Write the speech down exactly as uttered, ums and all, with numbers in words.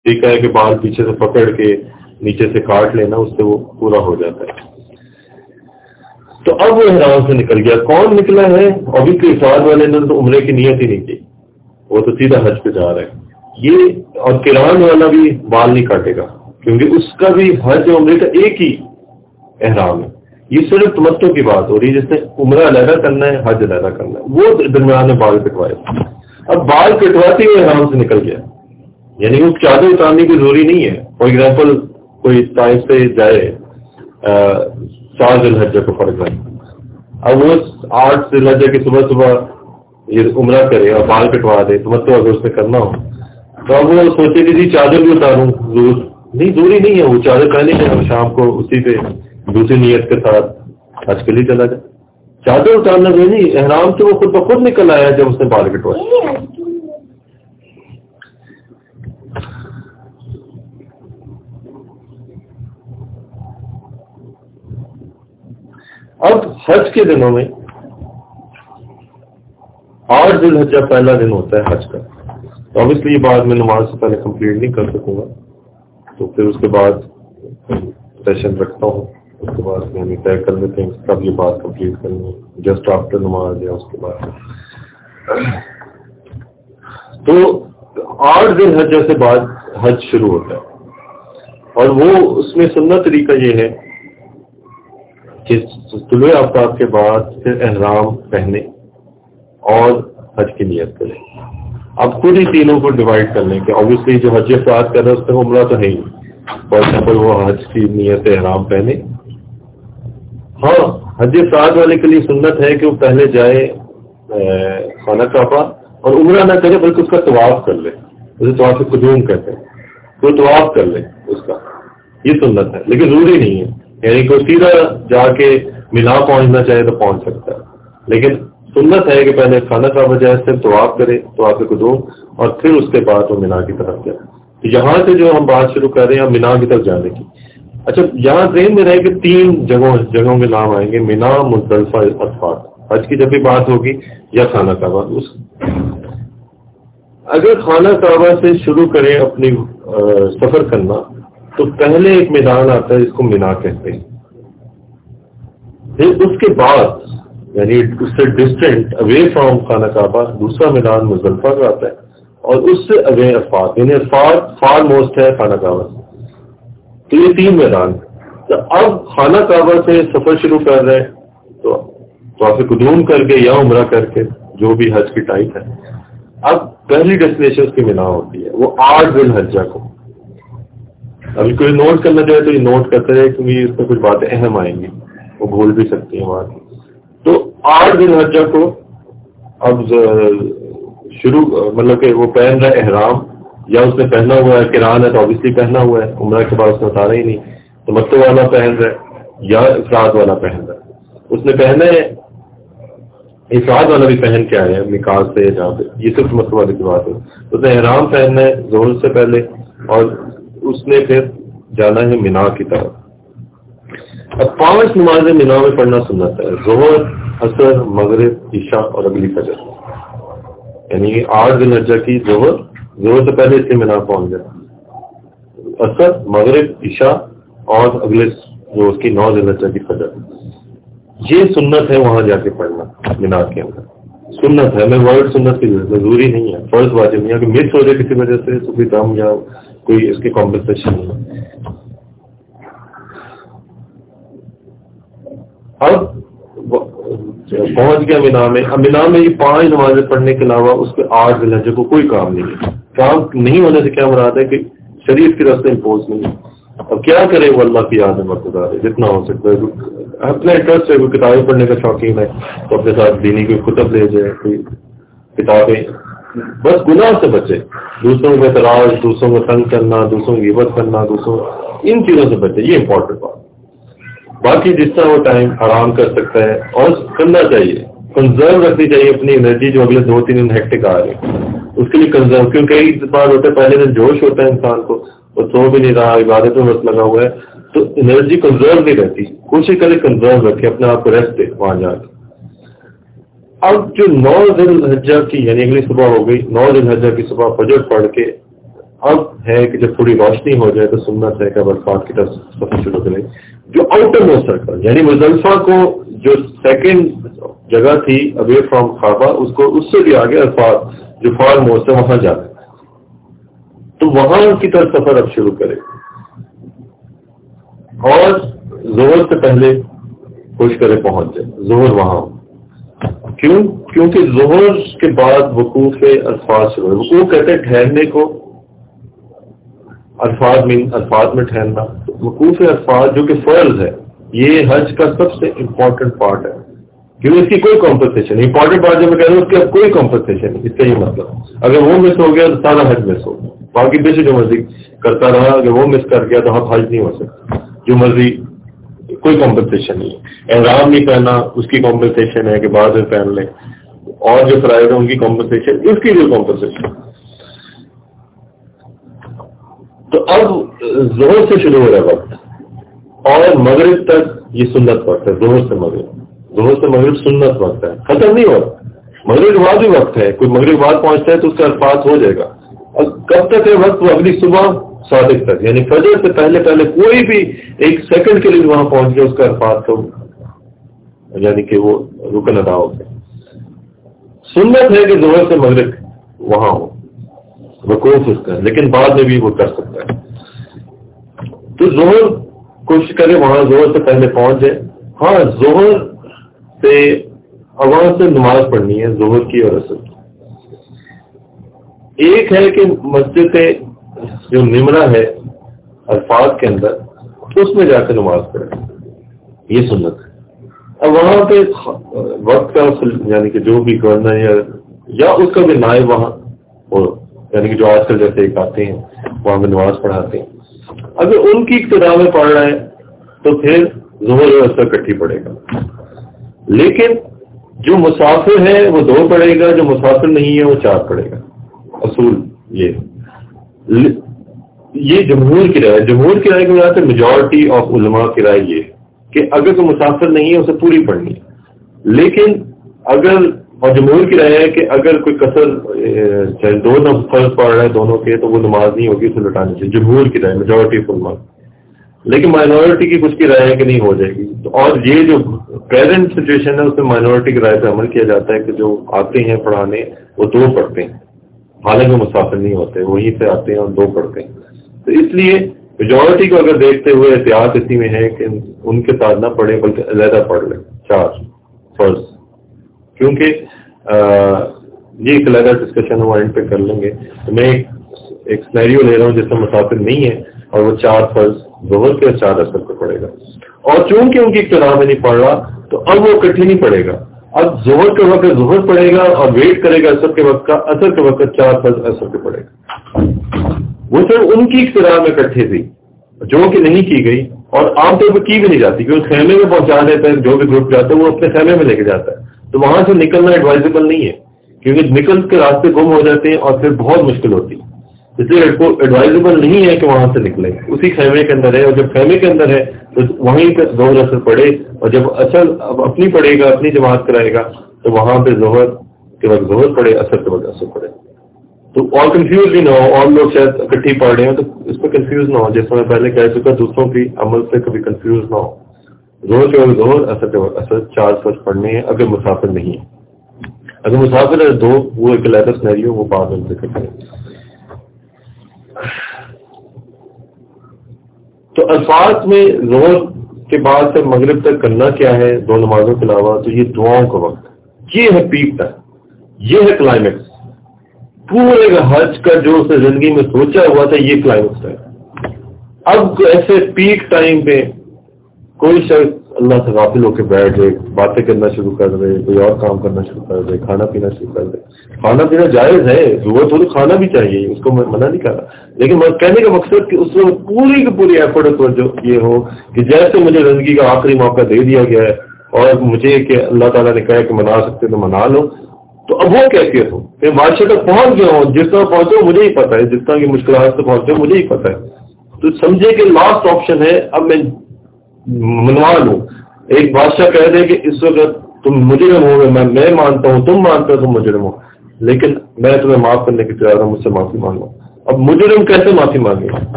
طریقہ ہے کہ بال پیچھے سے پکڑ کے نیچے سے کاٹ لینا، اس سے وہ پورا ہو جاتا ہے. تو اب وہ احرام سے نکل گیا. کون نکلا ہے؟ اوبیسلی افراد والے نے تو عمرے کی نیت ہی نہیں کی، وہ تو سیدھا حج پہ جا رہا ہے. یہ اور قران والا بھی بال نہیں کاٹے گا، کیونکہ اس کا بھی حج اور عمرے کا ایک ہی احرام ہے. یہ صرف تمتع کی بات ہو رہی ہے، جس نے عمرہ علیحدہ کرنا ہے، حج علیحدہ کرنا ہے، وہ درمیان میں بال کٹوائے. اب بال کٹواتے ہوئے احرام سے نکل گیا، یعنی اس چادر اتارنے کی ضروری نہیں ہے. فار ایگزامپل کوئی طائف سے جائے چار ذی الحجہ کو فرض ہے، اب وہ آٹھ ذی الحجہ کی صبح صبح یہ عمرہ کرے اور بال کٹوا دے، تمتع اگر اس نے کرنا ہو تو اب وہ سوچے کہ جی چادر بھی اتاروں، ضرور نہیں، ضروری نہیں ہے. وہ چادر پہنے کے ہم شام کو اسی پہ دوسری نیت کے ساتھ حج کے لیے چلا جائے. چادر اتارنا بھی نہیں، احرام سے وہ خود بخود نکل آیا جب اس نے بال کٹوائے. اب حج کے دنوں میں آٹھ ذی الحجہ پہلا دن ہوتا ہے حج کا، تو obviously یہ بات میں نماز سے پہلے کمپلیٹ نہیں کر سکوں گا، تو پھر اس کے بعد سیشن رکھتا ہوں، اس کے بعد میں طے کر لیتے ہیں کب یہ بات کمپلیٹ کرنی ہے، جسٹ آفٹر نماز یا اس کے بعد. تو آٹھ ذی الحجہ سے بعد حج شروع ہوتا ہے، اور وہ اس میں سنت طریقہ یہ ہے کہ طلوع آفتاب کے بعد پھر احرام پہنے اور حج کی نیت کریں. اب خود ہی تینوں کو ڈیوائڈ کر لیں کہ obviously جو حج افراد کر رہا ہے اس میں عمرہ تو ہے ہی. فار ایگزامپل وہ حج کی نیت احرام پہنے. ہاں حج افراد والے کے لیے سنت ہے کہ وہ پہلے جائے خانہ کعبہ اور عمرہ نہ کرے بلکہ اس کا طواف کر لے، اسے طواف قدوم کہتے ہیں، تو طواف کر لے اس کا، یہ سنت ہے. لیکن ضروری نہیں ہے، یعنی کہ سیدھا جا کے مینا پہنچنا چاہے تو پہنچ سکتا ہے، لیکن سنت ہے کہ پہلے خانہ کعبہ جائے، پھر طواف کرے، طواف قدوم، اور پھر اس کے بعد وہ مینا کی طرف جائے. تو یہاں سے جو ہم بات شروع کر رہے ہیں مینا کی طرف جانے کی. اچھا یہاں ذہن میں رہے کہ تین جگہوں جگہوں کے نام آئیں گے، مینا، مزدلفہ، عرفات. حج کی جب بھی بات ہوگی یا خانہ کعبہ، اس اگر خانہ کعبہ سے شروع کریں اپنی سفر کرنا تو پہلے ایک میدان آتا ہے جس کو مینا کہتے ہیں. پھر اس کے بعد یعنی اس سے ڈسٹینٹ اوے فرام خانہ کعبہ دوسرا میدان مزدلفہ کا آتا ہے، اور اس سے اوے عرفات، یعنی عرفات فار موسٹ ہے خانہ کعبہ سے. تو یہ تین میدان. تو اب خانہ کعبہ سے سفر شروع کر رہے ہیں تو طواف قدوم کر کے یا عمرہ کر کے، جو بھی حج کی ٹائپ ہے. اب پہلی ڈیسٹینیشن اس کی مینا ہوتی ہے، وہ آٹھ ذی الحجہ کو. ابھی کوئی نوٹ کرنا چاہے تو یہ نوٹ کرتے رہے کیونکہ اس میں کچھ باتیں اہم آئیں گی، وہ بھول بھی سکتی ہیں وہاں کی. تو آٹھ ذی الحجہ کو اب شروع مطلب کہ وہ پہن رہا ہے احرام، یا اس نے پہنا ہوا ہے، قران ہے تو obviously پہنا ہوا ہے، عمرہ کے بعد اس نے اتارا ہی نہیں. تمتع والا پہن رہا ہے یا افراد والا پہن رہا ہے. اس نے پہنا ہے افراد والا بھی پہن کے آیا ہے میقات سے جہاں پہ، یہ صرف تمتع والے کی بات ہے. اس نے احرام پہننا ہے ظہر سے پہلے، اور اس نے پھر جانا ہے مینا کی طرف. اب پانچ نمازیں مینا میں پڑھنا سنت ہے، ظہر، عصر، مغرب، عشاء اور اگلی فجر. یعنی آٹھ ذی الحجہ کی ظہر، ظہر سے پہلے اس کے مینا پہنچ جائے، عصر، مغرب، عشاء اور اگلے جو اس کی نو ذی الحجہ کی فجر. یہ سنت ہے وہاں جا کے پڑھنا مینا کے اندر. سنت ہے، میں ورڈ سنت کی ضروری نہیں ہے، فرض واجب نہیں ہے کہ مس ہو جائے کسی وجہ سے تو کوئی دم یا کوئی اس کی کمپنسیشن نہیں ہے. اب پہنچ گیا مینا میں. اب مینا میں یہ پانچ نمازیں پڑھنے کے علاوہ اس کے آٹھ ذی الحجہ کو کوئی کام نہیں ہے. کام نہیں ہونے سے کیا مراد ہے کہ شریعت کی طرف سے امپوز نہیں ہے. اب کیا کرے وہ اللہ کی یاد میں مقتدار ہے، جتنا ہو سکتا ہے. اپنا انٹرسٹ ہے، کوئی کتابیں پڑھنے کا شوقین ہے تو اپنے ساتھ دینی کوئی کتب لے جائے، کوئی کتابیں. بس گناہ سے بچے، دوسروں کو اعتراض، دوسروں کو تنگ کرنا، دوسروں کی غیبت کرنا، دوسروں ان چیزوں سے بچے، یہ امپورٹنٹ بات. باقی جس طرح وہ ٹائم آرام کر سکتا ہے اور کرنا چاہیے، کنزرو رکھنی چاہیے اپنی انرجی جو اگلے دو تین دن ہیکٹک آ رہی ہے اس کے لیے کنزرو. کیونکہ کئی بار ہوتا ہے پہلے دن جوش ہوتا ہے انسان کو، وہ سو بھی نہیں رہا، عبادت میں بس لگا ہوا ہے، تو انرجی کنزرو نہیں رہتی. کوشش کرے کنزرو رکھے، اپنے آپ کو ریسٹ دے وہاں جا کے. اب جو نو ذی الحجہ کی یعنی اگلی صبح ہو گئی، نو ذی الحجہ کی صبح فجر پڑھ کے اب ہے کہ جب تھوڑی روشنی ہو جائے تو سنت ہے کہ عرفات کی طرف سفر شروع کریں. جو آؤٹر موسٹ سرکل یعنی مزدلفہ کو جو سیکنڈ جگہ تھی اوے فرام کعبہ اس کو اس سے بھی آگے عرفات جو فار موسٹ ہے وہاں جانا ہے, تو وہاں کی طرف سفر اب شروع کرے اور ظہر سے پہلے کوشش کرے پہنچ جائے ظہر وہاں. کیوں؟ کیونکہ ظہر کے بعد وقوف عرفات شروع ہے. وقوف کہتے ہیں ٹھہرنے کو, عرفات میں عرفات میں ٹھہرنا. وقوف عرفات جو کہ فرض ہے یہ حج کا سب سے امپورٹنٹ پارٹ ہے کیونکہ اس کی کوئی کمپنسیشن نہیں. امپورٹنٹ پارٹ جو میں کہہ رہا ہوں اس کی اب کوئی کمپنسیشن نہیں. اس کا یہ مطلب اگر وہ مس ہو گیا تو سارا حج مس ہو گیا. باقی پیچھے جو مرضی کرتا رہا اگر وہ مس کر گیا تو اب حج نہیں ہو سکتا. جو مرضی کوئی کمپنسیشن نہیں ہے. احرام نہیں پہنا اس کی کمپنسیشن ہے کہ بعد میں پہن لیں, اور جو فرائض ہیں ان کی کمپنسیشن اس کی بھی کمپنسیشن. تو اب ظہر سے شروع ہو رہا ہے وقت اور مغرب تک یہ سنت وقت ہے. ظہر سے مغرب, ظہر سے مغرب سنت وقت ہے, ختم نہیں ہو رہا. مغرب کے بعد بھی وقت ہے, کوئی مغرب کے بعد پہنچتا ہے تو اس کا عرفات ہو جائے گا. اور کب تک ہے وقت؟ وہ اگلی صبح صادق تک یعنی فجر سے پہلے پہلے کوئی بھی ایک سیکنڈ کے لیے وہاں پہنچ گیا اس کا عرفات تو یعنی کہ وہ رکن ادا ہو گیا. سنت ہے کہ ظہر سے مغرب وہاں ہو وقوف اس کا, لیکن بعد میں بھی وہ کر سکتا ہے. تو ظہر کوشش کرے وہاں ظہر سے پہلے پہنچ جائے. ہاں ظہر سے وہاں سے نماز پڑھنی ہے ظہر کی اور عصر کی. ایک ہے کہ مسجد جو نمرہ ہے عرفات کے اندر اس میں جا کے نماز پڑھے, یہ سنت ہے. اب وہاں پہ وقت کا یعنی کہ جو بھی گورنر یا یا اس کا بھی نائب وہاں ہو یعنی کہ جو آج کل جیسے ایک آتے ہیں وہاں پہ نماز پڑھاتے ہیں, اگر ان کی اقتداء میں پڑھ رہا ہے تو پھر ظہر اور عصر اکٹھی پڑے گا. لیکن جو مسافر ہے وہ دو پڑھے گا, جو مسافر نہیں ہے وہ چار پڑھے گا. اصول یہ یہ جمہور کی رائے, جمہور کی رائے کے بنا ہے میجورٹی آف علماء کی رائے یہ کہ اگر کوئی مسافر نہیں ہے اسے پوری پڑھنی ہے. لیکن اگر اور جمہور کی رائے ہے کہ اگر کوئی کثر دو فرض پڑھ رہا ہے دونوں کے تو وہ نماز نہیں ہوگی, اسے لٹانی چاہیے. جمہور کی رائے میجورٹی آف علماء. لیکن مائنورٹی کی کچھ کی رائے ہے کہ نہیں ہو جائے گی. اور یہ جو پریزنٹ سچویشن ہے اس میں مائنورٹی کی رائے پہ عمل کیا جاتا ہے کہ جو آتے ہیں پڑھانے وہ دو پڑھتے ہیں, حالانکہ مسافر نہیں ہوتے, وہیں سے آتے ہیں اور دو پڑھتے ہیں. تو اس لیے میجورٹی کو اگر دیکھتے ہوئے احتیاط اسی میں ہے کہ ان کے ساتھ نہ پڑھیں بلکہ علیحدہ پڑھ لیں چار فرض. کیونکہ یہ ایک علیحدہ ڈسکشن وہ اینڈ پہ کر لیں گے. تو میں ایک سینیریو لے رہا ہوں جس میں مسافر نہیں ہے اور وہ چار فرض ظہر کے چار عصر پہ پڑے گا. اور چونکہ ان کی اقتداء میں نہیں پڑھ رہا تو اب وہ اکٹھی نہیں پڑے گا. اب ظہر کے وقت ظہر پڑے گا اور ویٹ کرے گا عصر کے وقت کا, عصر کے وقت چار فرض عصر کے پڑے گا. وہ صرف ان کی اقتداء میں اکٹھے تھی جو کہ نہیں کی گئی اور عام طور پر کی بھی نہیں جاتی کیونکہ خیمے میں پہنچا دیتا ہے. جو بھی گروپ جاتا ہے وہ اپنے خیمے میں لے کے جاتا ہے, تو وہاں سے نکلنا ایڈوائزبل نہیں ہے کیونکہ نکل کے راستے گم ہو جاتے ہیں اور پھر بہت مشکل ہوتی ہے. اس لیے ایڈوائزبل نہیں ہے کہ وہاں سے نکلے, اسی خیمے کے اندر ہے. اور جب خیمے کے اندر ہے تو وہیں پہ ظہر عصر پڑھے, اور جب اصل اب اپنی پڑھے گا اپنی جماعت کرائے گا تو وہاں پہ ظہر کے وقت ظہر پڑھے, عصر کے وقت عصر پڑھے. تو اور کنفیوز بھی نہ ہو, اور لوگ شاید اکٹھی پڑھ رہے ہیں تو اس میں کنفیوز نہ ہو. جیسے میں پہلے کہہ چکا دوسروں کی عمل سے کبھی کنفیوز نہ ہو. ظہر کے وقت ظہر, عصر کے وقت عصر, چار فرض پڑھنے ہیں اگر مسافر نہیں ہے. اگر مسافر ہے دو, وہ ایک علیحدہ سینیریو وہ بعد میں ذکر کریں. تو الفاظ میں ظہر کے بعد سے مغرب تک کرنا کیا ہے دو نمازوں کے علاوہ, تو یہ دعاؤں کا وقت, یہ ہے پیک ٹائم, یہ ہے کلائمیکس. پورے کا حج کا جو اس نے زندگی میں سوچا ہوا تھا یہ کلائمیکس ہے. اب ایسے پیک ٹائم پہ کوئی شخص اللہ سے غافل ہو کے بیٹھ جائے, باتیں کرنا شروع کر دے, کوئی اور کام کرنا شروع کر دے, کھانا پینا شروع کر دے. کھانا پینا جائز ہے, ضرورت ہو تو کھانا بھی چاہیے, اس کو میں منع نہیں کر رہا, لیکن کہنے کا مقصد کہ اس میں پوری کی پوری ایفرٹ جو یہ ہو کہ جیسے مجھے زندگی کا آخری موقع دے دیا گیا ہے اور مجھے کہ اللہ تعالیٰ نے کہا کہ منا سکتے تو منا لو, تو اب وہ کیفیت ہو کہ بادشاہ تک پہنچ گیا ہوں, جس طرح پہنچو مجھے ہی پتا ہے, جس طرح کی مشکلات سے پہنچو مجھے ہی پتا ہے. تو سمجھے کہ لاسٹ آپشن ہے, اب میں منوا لوں. ایک بادشاہ کہہ دے کہ اس وقت تم مجرم ہو, میں میں مانتا ہوں, تم مانتا ہو تم مجرم ہو, لیکن میں تمہیں معاف کرنے کی تیار ہوں, مجھ سے معافی مانگو. اب مجرم کیسے معافی مانگے؟